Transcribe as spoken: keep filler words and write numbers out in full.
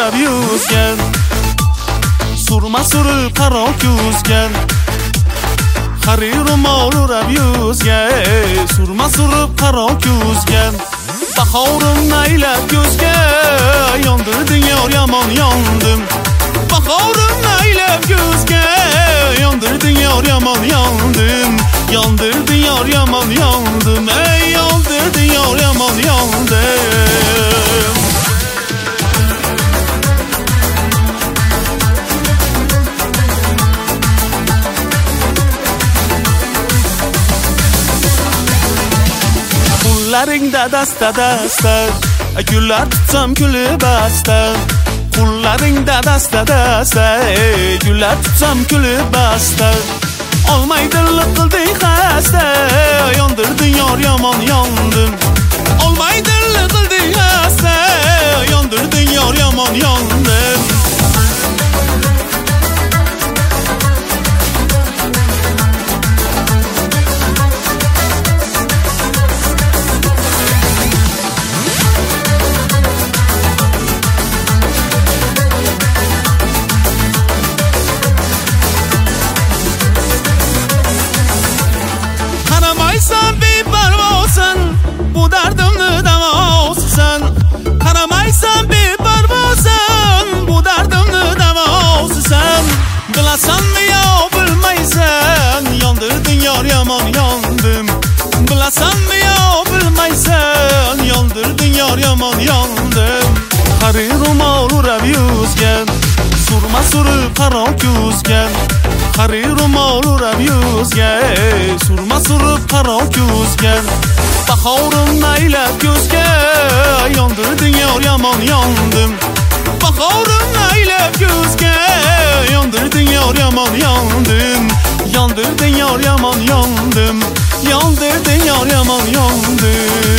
urab yuzgan, surma surib qaro ko'zgan, xarir ro'mol urab yuzgan, surma surib qaro ko'zgan. Bahorim aylab ko'zga yondirding yor yomon yondim. Bahorim aylab ko'zga yondirding yor yomon yondim. Yondirding yor yomon yondim. Ey yondirding yor yomon yondim. Qo'llaringda dasta dasta gullar tutsam kulib asta. Qo'llaringda dasta dasta gullar tutsam kulib asta. Olmaydilik qilding xasta, yondirding yor yomon yondim. Olmaydilik qilding xasta, yondirding yor yomon yondim. Qaramaysan beparvosan, bu dardimni davosisan. Qaramaysan beparvosan, bu dardimni davosisan. Bilasanmi yo bilmaysan, yondirding yor yomon yondim. Bilasanmi yo bilmaysan, yondirding yor yomon yondim. Xarir ro'mol urab yuzgan, surma surib qaro ko'zgan. Xarir ro'mol urab yuzgan, surma surib qaro ko'zgan. Bahorim aylab ko'zga yondirding yor yomon yondim. Bahorim aylab ko'zga yondirding yor yomon yondim. Yondirding yor yomon yondim. Yondirding yor yomon yondim.